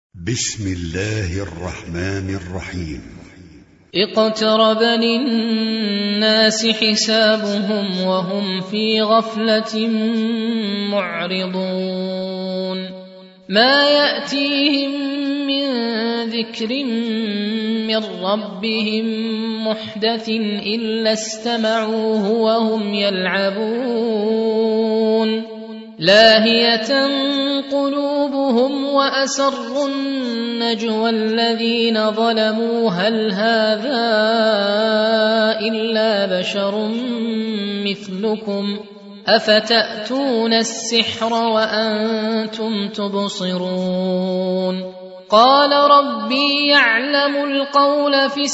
بسم الله الرحمن الرحيم. اقترب للناس حسابهم وهم في غفلة معرضون ما يأتيهم من ذكر من ربهم محدث إلا استمعوه وهم يلعبون لاهية قلوبهم وأسروا النجوى الذين ظلموا هل هذا إلا بشر مثلكم أفتأتون السحر وأنتم تبصرون قال ربي يعلم القول في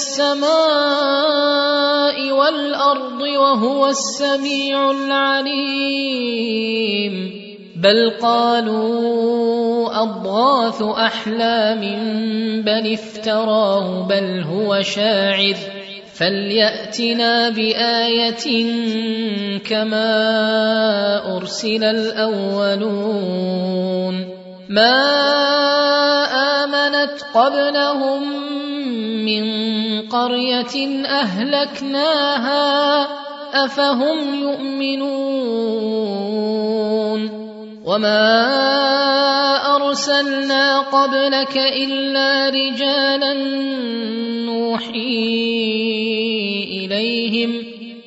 السماء والأرض وهو السميع العليم بل قالوا أضغاث أحلام بل افتراه بل هو شاعر فليأتنا بآية كما أرسل الأولون ما آمنت قبلهم من قرية أهلكناها أفهم يؤمنون وما أرسلنا قبلك إلا رجالا نوحي إليهم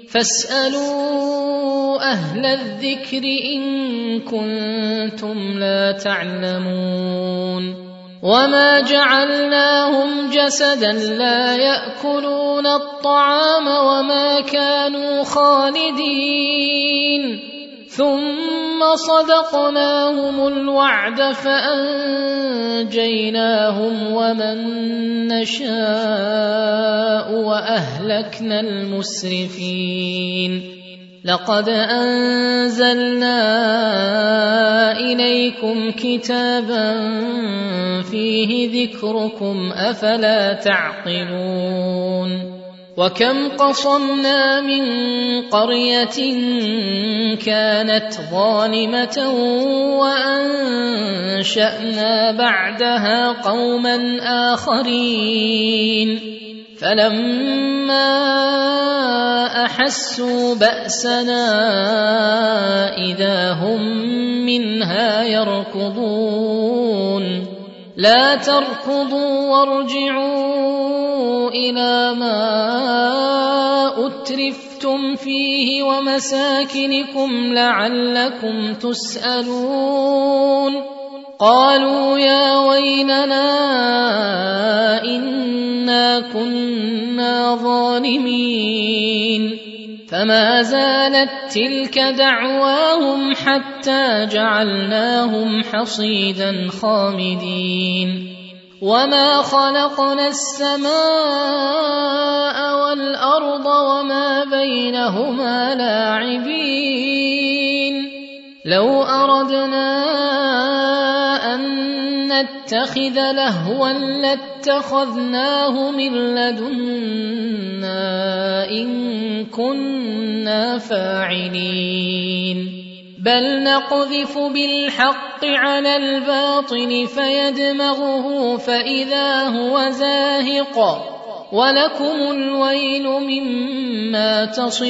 فاسألوا أهل الذكر إن كنتم لا تعلمون وما جعلناهم جسدا لا يأكلون الطعام وما كانوا خالدين ثم صدقناهم الوعد فأنجيناهم ومن نشاء وأهلكنا المسرفين لقد أنزلنا إليكم كتابا فيه ذكركم أفلا تعقلون وكم قصمنا من قرية كانت ظالمة وأنشأنا بعدها قوما آخرين فلما أحسوا بأسنا إذا هم منها يركضون لا تركضوا وارجعوا إلى ما أترفتم فيه ومساكنكم لعلكم تسألون قالوا يا ويلنا إنا كنا ظالمين فما زالت تلك دعواهم حتى جعلناهم حصيدا خامدين وما خلقنا السماء والأرض وما بينهما لاعبين لو أردنا أن نتخذ لهوا لاتخذناه من لدنا إن كنا فاعلين بل نقذف بالحق على الباطل فيدمغه فإذا هو زاهق ولكم الويل مما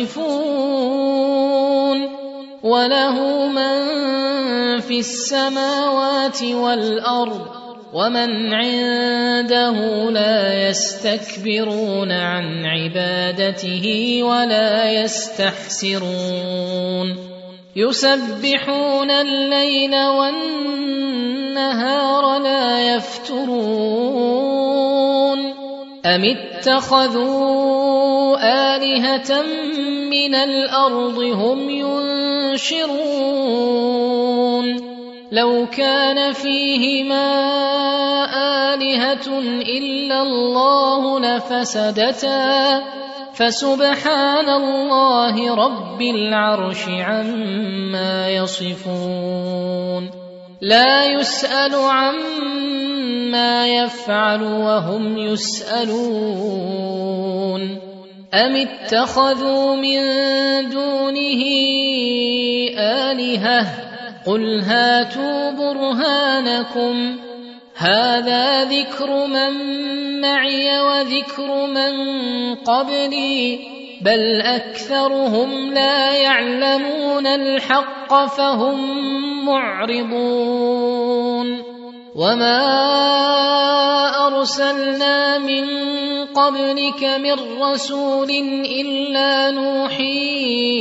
تصفون وله من في السماوات والأرض ومن عنده لا يستكبرون عن عبادته ولا يستحسرون يسبحون الليل والنهار لا يفترون أم اتخذوا آلهة من الأرض هم ينشرون لو كان فيهما آلهة إلا الله لفسدتا فسبحان الله رب العرش عما يصفون لا يسأل عما يفعل وهم يسألون أم اتخذوا من دونه آلهة قل هاتوا برهانكم هذا ذكر من معي وذكر من قبلي بل أكثرهم لا يعلمون الحق فهم معرضون وما أرسلنا من قبلك من رسول إلا نوحي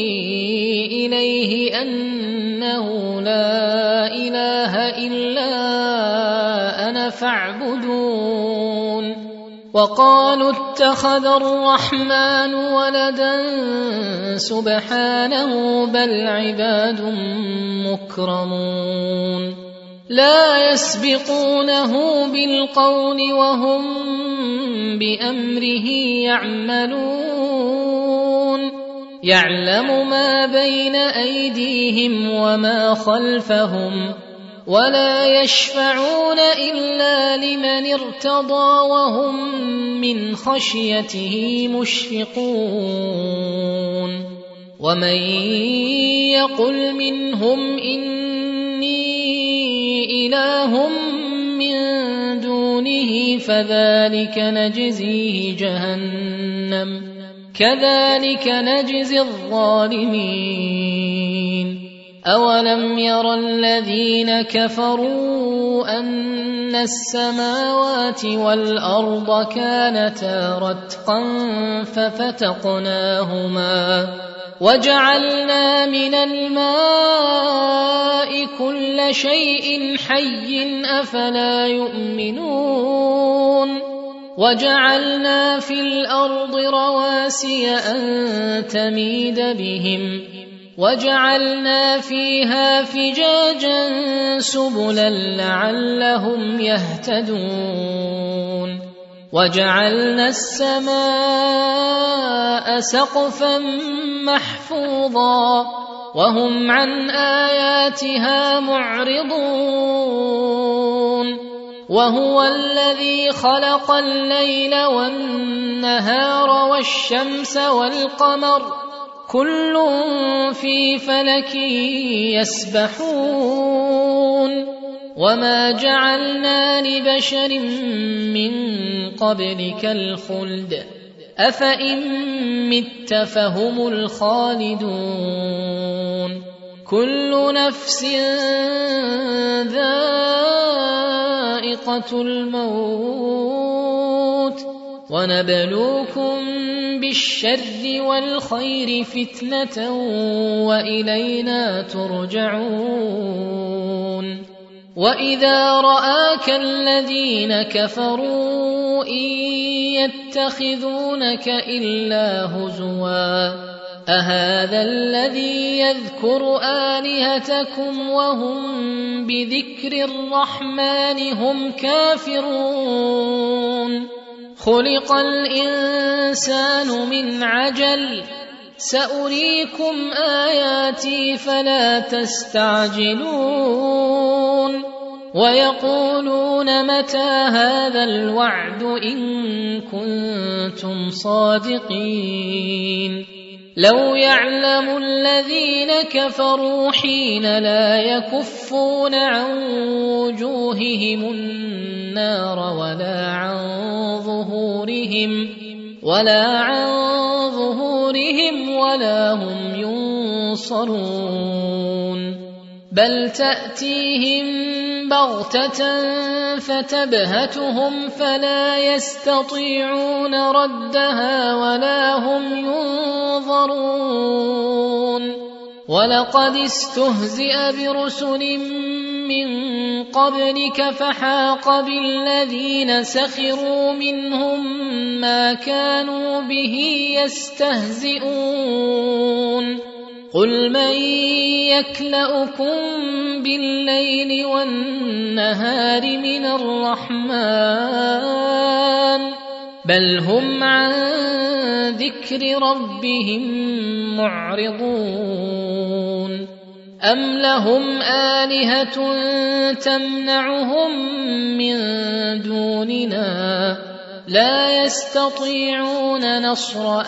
إليه أنه لا إله إلا أنا فاعبدون وقالوا اتخذ الرحمن ولدا سبحانه بل عباد مكرمون لا يسبقونه بالقول وهم بأمره يعملون يعلم ما بين أيديهم وما خلفهم ولا يشفعون إلا لمن ارتضى وهم من خشيته مشفقون ومن يقل منهم إني إله من دونه فذلك نجزيه جهنم كذلك نجزي الظالمين أولم ير الذين كفروا أن السماوات والأرض كانتا رتقا ففتقناهما وجعلنا من الماء كل شيء حي أفلا يؤمنون وجعلنا في الأرض رواسي أن تميد بهم وجعلنا فيها فجاجا سبلا لعلهم يهتدون وجعلنا السماء سقفا محفوظا وهم عن آياتها معرضون وهو الذي خلق الليل والنهار والشمس والقمر كل في فلك يسبحون وما جعلنا لبشر من قبلك الخلد أفإن مت فهم الخالدون كل نفس ذائقة الموت ونبلوكم بالشر والخير فتنة وإلينا ترجعون وإذا رآك الذين كفروا إن يتخذونك إلا هزوا أهذا الذي يذكر آلهتكم وهم بذكر الرحمن هم كافرون خلق الإنسان من عجل سأريكم آياتي فلا تستعجلون ويقولون متى هذا الوعد إن كنتم صادقين لو يعلم الذين كفروا حين لا يكفون عن وجوههم النار ولا عن ظهورهم ولا هم ينصرون بل تأتيهم بغتة فتبهتهم فلا يستطيعون ردها ولا هم ينظرون ولقد استهزئ برسل من قبلك فحاق بالذين سخروا منهم ما كانوا به يستهزئون قل من يكلؤكم بالليل والنهار من الرحمن بل هم عن ذكر ربهم معرضون أم لهم آلهة تمنعهم من دوننا لا يستطيعون نصر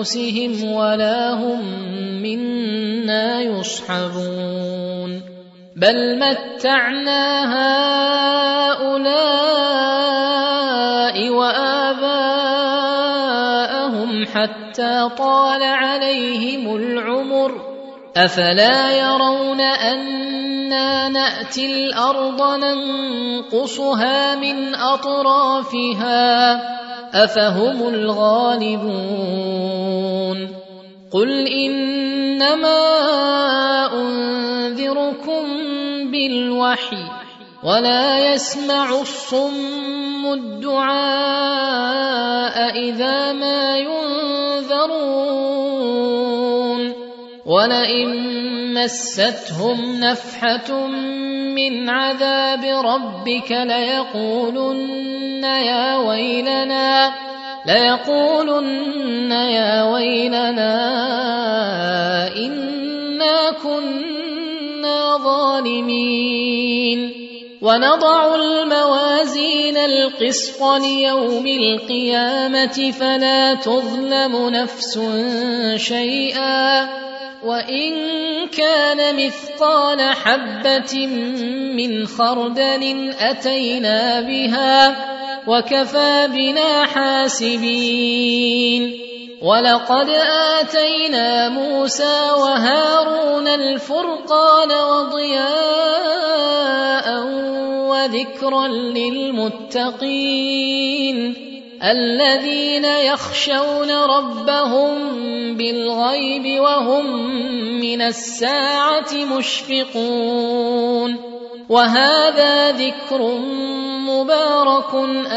أنفسهم ولا هم منا يصحبون بل متعنا هؤلاء وآباءهم حتى طال عليهم العمر أفلا يرون أنا نأتي الأرض ننقصها من أطرافها أفهم الغالبون قل إنما أنذركم بالوحي ولا يسمع الصم الدعاء إذا ما ينذرون ولئن مستهم نفحة من عذاب ربك ليقولن يا ويلنا إنا كنا ظالمين ونضع الموازين القسط ليوم القيامة فلا تظلم نفس شيئا وإن كان مثقال حبة من خردل أتينا بها وكفى بنا حاسبين ولقد آتينا موسى وهارون الفرقان وضياء وذكرا للمتقين الذين يخشون ربهم بالغيب وهم من الساعة مشفقون وهذا ذكر مبارك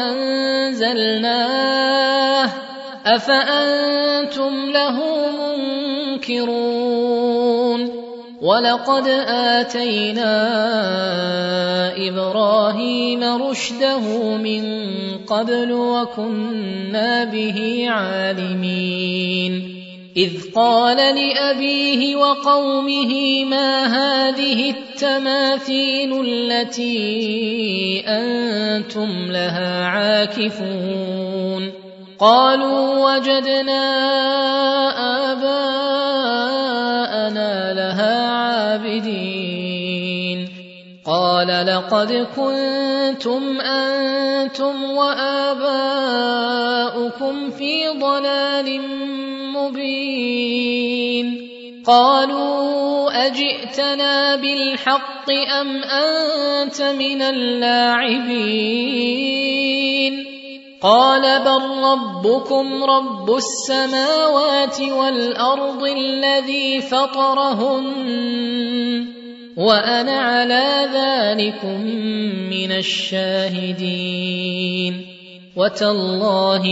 أنزلناه أفأنتم له منكرون ولقد آتينا إبراهيم رشده من قبل وكنا به عالمين إذ قال لأبيه وقومه ما هذه التماثيل التي أنتم لها عاكفون قالوا وجدنا آباءنا لها عابدين قال لقد كنتم أنتم وآباؤكم في ضلال مبين قالوا أجئتنا بالحق أم أنت من اللاعبين قال بل ربكم رب السماوات والأرض الذي فطرهن وأنا على ذلكم من الشاهدين وتالله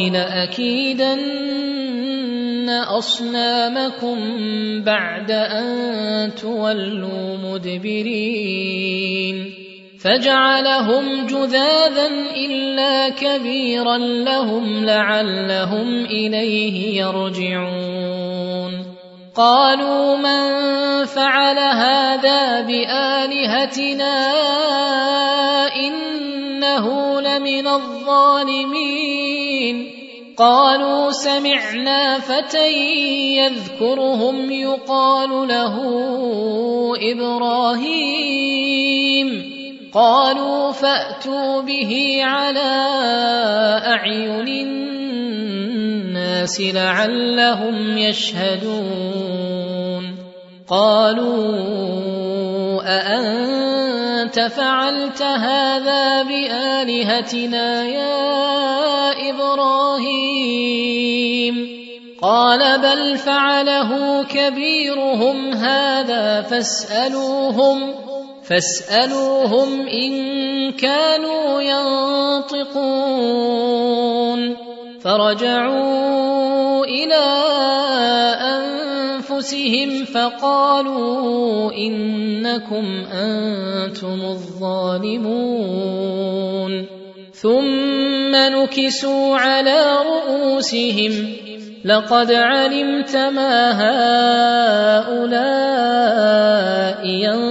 لأكيدن أصنامكم بعد أن تولوا مدبرين فجعلهم جذاذا إلا كبيرا لهم لعلهم إليه يرجعون قالوا من فعل هذا بآلهتنا إنه لمن الظالمين قالوا سمعنا فتى يذكرهم يقال له إبراهيم قالوا فأتوا به على أعين الناس لعلهم يشهدون قالوا أأنت فعلت هذا بآلهتنا يا إبراهيم قال بل فعله كبيرهم هذا فاسألوهم إن كانوا ينطقون فرجعوا إلى أنفسهم فقالوا إنكم أنتم الظالمون ثم نكسوا على رؤوسهم لقد علمت ما هؤلاء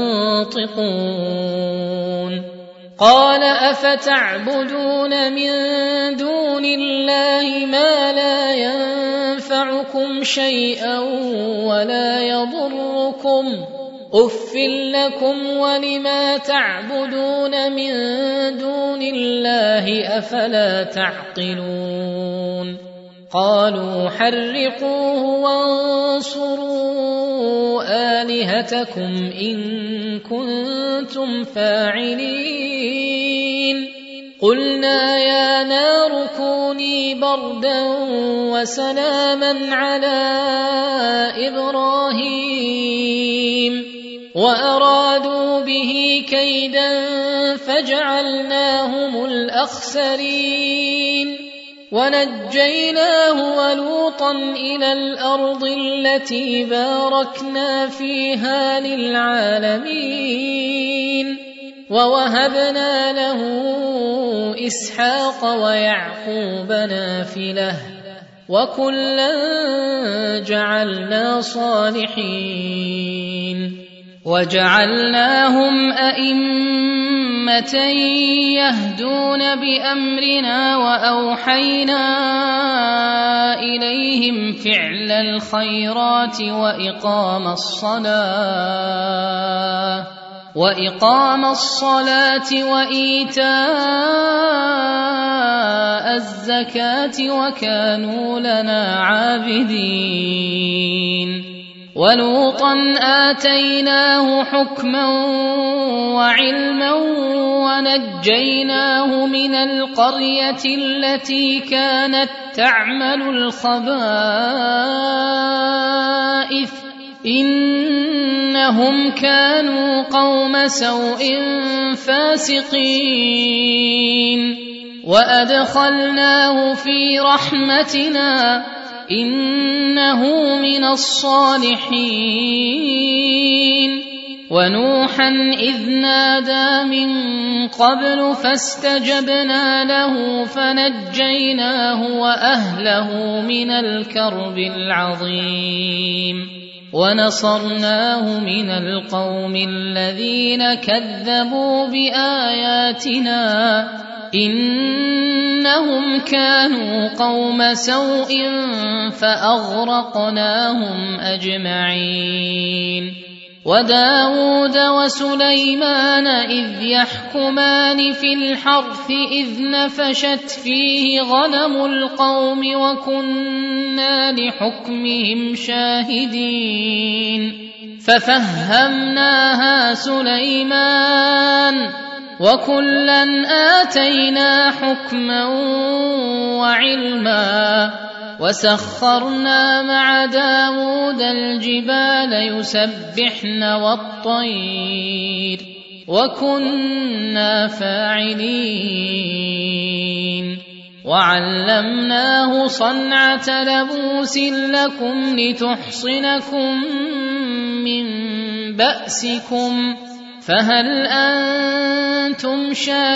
ينطقون قال أفتعبدون من دون الله ما لا ينفعكم شيئا ولا يضركم أف لكم ولما تعبدون من دون الله أفلا تعقلون قالوا حرقوه وانصروا آلهتكم إن كنتم فاعلين قلنا يا نار كوني بردا وسلاما على إبراهيم وأرادوا به كيدا فجعلناهم الأخسرين ونجيناه ولوطا إلى الأرض التي باركنا فيها للعالمين ووهبنا له إسحاق ويعقوب نافلة وكلا جعلنا صالحين وجعلناهم أئمة يهدون بأمرنا وأوحينا إليهم فعل الخيرات وإقام الصلاة وإيتاء الزكاة وكانوا لنا عابدين ولوطا آتيناه حكما وعلما ونجيناه من القرية التي كانت تعمل الخبائث إنهم كانوا قوم سوء فاسقين وأدخلناه في رحمتنا إنه من الصالحين ونوحا إذ نادى من قبل فاستجبنا له فنجيناه وأهله من الكرب العظيم ونصرناه من القوم الذين كذبوا بآياتنا إنهم كانوا قوم سوء فأغرقناهم أجمعين وداود وسليمان إذ يحكمان في الحرث إذ نفشت فيه غنم القوم وكنا لحكمهم شاهدين ففهمناها سليمان وكلا آتينا حكما وعلما وسخرنا مع داود الجبال يسبحن والطير وكنا فاعلين وعلمناه صنعة لبوس لكم لتحصنكم من بأسكم فهل أنتم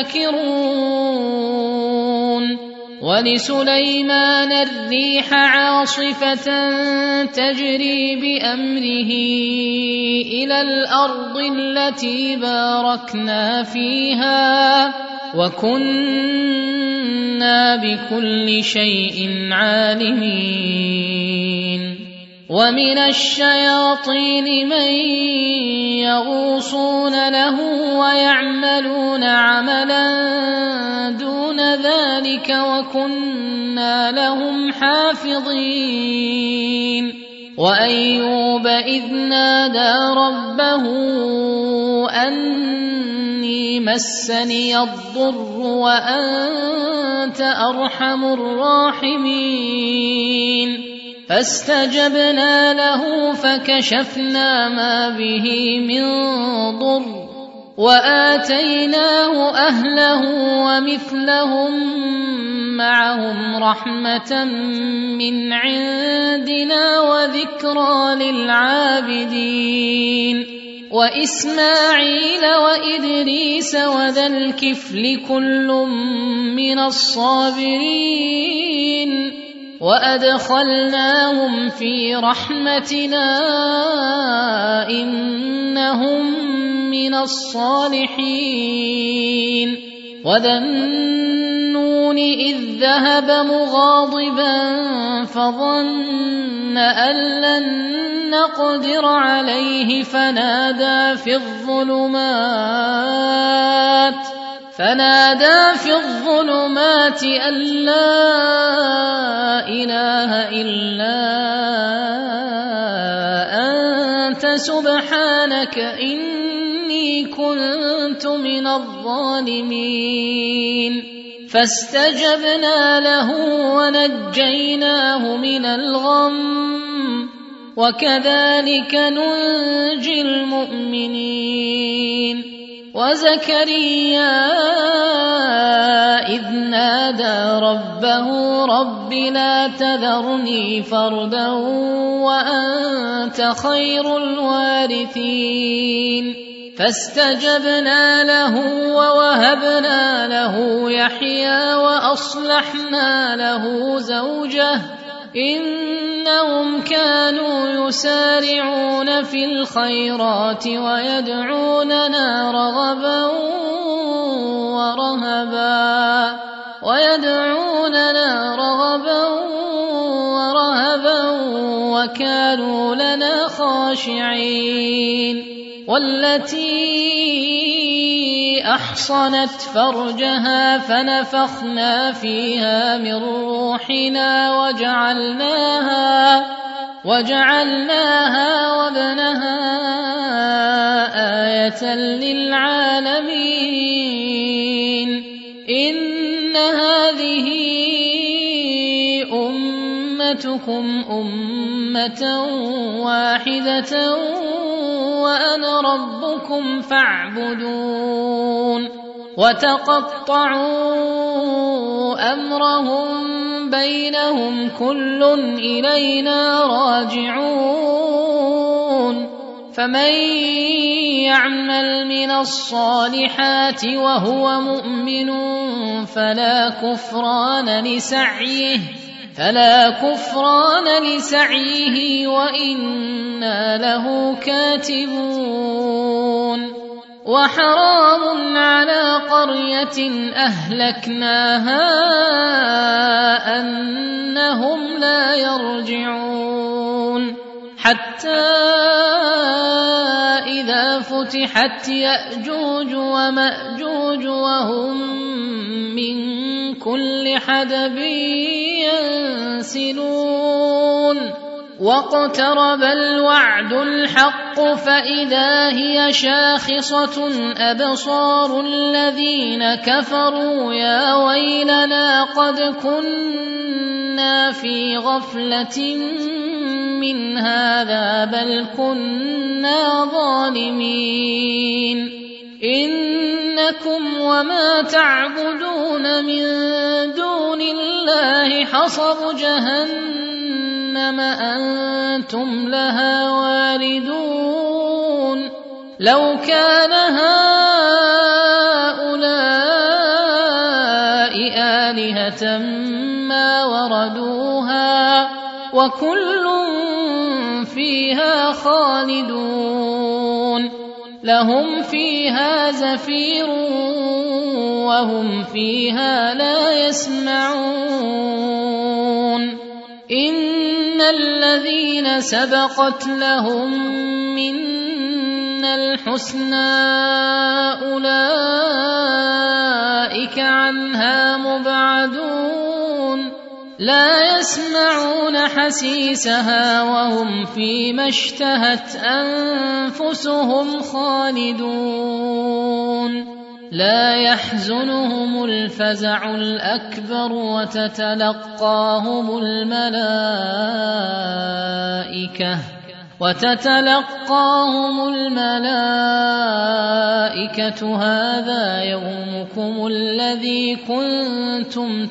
شاكرون ولسليمان الريح عاصفة تجري بأمره إلى الأرض التي باركنا فيها وكنا بكل شيء عالمين ومن الشياطين من يغوصون له ويعملون عملا دون ذلك وكنا لهم حافظين وأيوب إذ نادى ربه أني مسني الضر وأنت أرحم الراحمين فاستجبنا له فكشفنا ما به من ضر وآتيناه أهله ومثلهم معهم رحمة من عندنا وذكرى للعابدين وإسماعيل وإدريس وذا الكفل كل من الصابرين وأدخلناهم في رحمتنا إنهم من الصالحين وذا النون إذ ذهب مغاضبا فظن أن لن نقدر عليه فنادى في الظلمات أن لا إله إلا أنت سبحانك إني كنت من الظالمين فاستجبنا له ونجيناه من الغم وكذلك ننجي المؤمنين وزكريا إذ نادى ربه رب لا تذرني فردا وأنت خير الوارثين فاستجبنا له ووهبنا له يحيى وأصلحنا له زوجه إنهم كانوا يسارعون في الخيرات ويدعوننا رغبا ورهبا وكانوا لنا خاشعين والتي أحصنت فرجها فنفخنا فيها من روحنا وجعلناها وابنها آية للعالمين إن هذه أمتكم أمة واحدة وأنا ربكم فاعبدون وتقطعوا أمرهم بينهم كل إلينا راجعون فمن يعمل من الصالحات وهو مؤمن فلا كفران لسعيه وإنا له كاتبون وحرام على قرية أهلكناها أنهم لا يرجعون حتى إذا فتحت يأجوج ومأجوج وهم من كل حدب ينسلون واقترب الوعد الحق فإذا هي شاخصة أبصار الذين كفروا يا ويلنا قد كنا في غفلة من هذا بل كنا ظالمين إنكم وما تعبدون من دون الله حصب جهنم أنتم لها واردون لو كان هؤلاء آلهة ما وردوها وكل فيها خالدون لهم فيها زفير وهم فيها لا يسمعون إن الذين سبقت لهم منا الحسنى أولئك عنها مبعدون لا يسمعون حسيسها وهم فيما اشتهت أنفسهم خالدون لا يحزنهم الفزع الأكبر وتتلقاهم الملائكة هذا يومكم الذي كنتم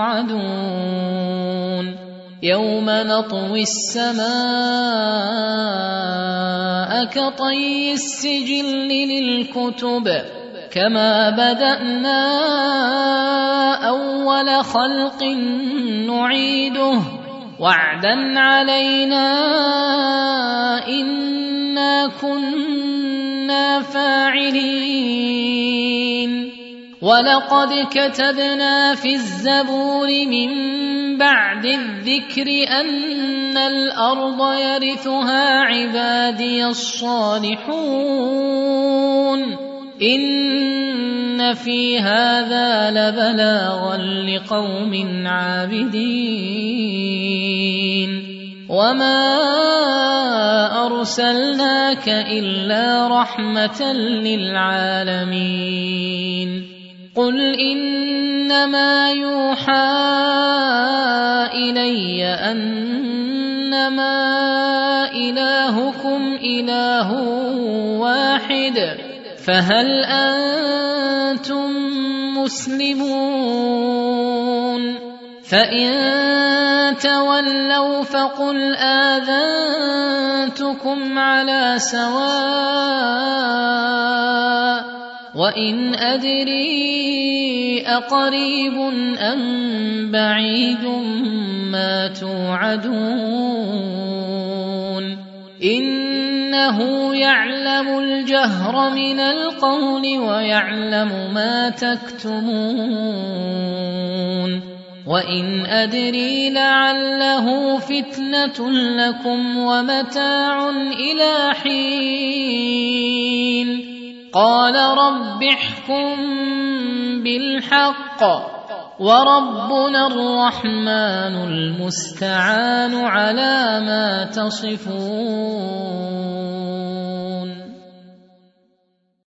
توعدون يوم نطوي السماء كطي السجل للكتب كما بدأنا أول خلق نعيده وعدا علينا إنا كنا فاعلين ولقد كتبنا في الزبور من بعد الذكر أن الأرض يرثها عبادي الصالحون إن في هذا لبلاغا لقوم عابدين وما أرسلناك إلا رحمة للعالمين قل إنما يوحى إلي أنما إلهكم إله واحد فهل أنتم مسلمون فإن تولوا فقل آذنتكم على سواء وإن أدري أقريب أم بعيد ما توعدون إنه يعلم الجهر من القول ويعلم ما تكتمون وإن أدري لعله فتنة لكم ومتاع إلى حين قال رب احكم بالحق وربنا الرحمن المستعان على ما تصفون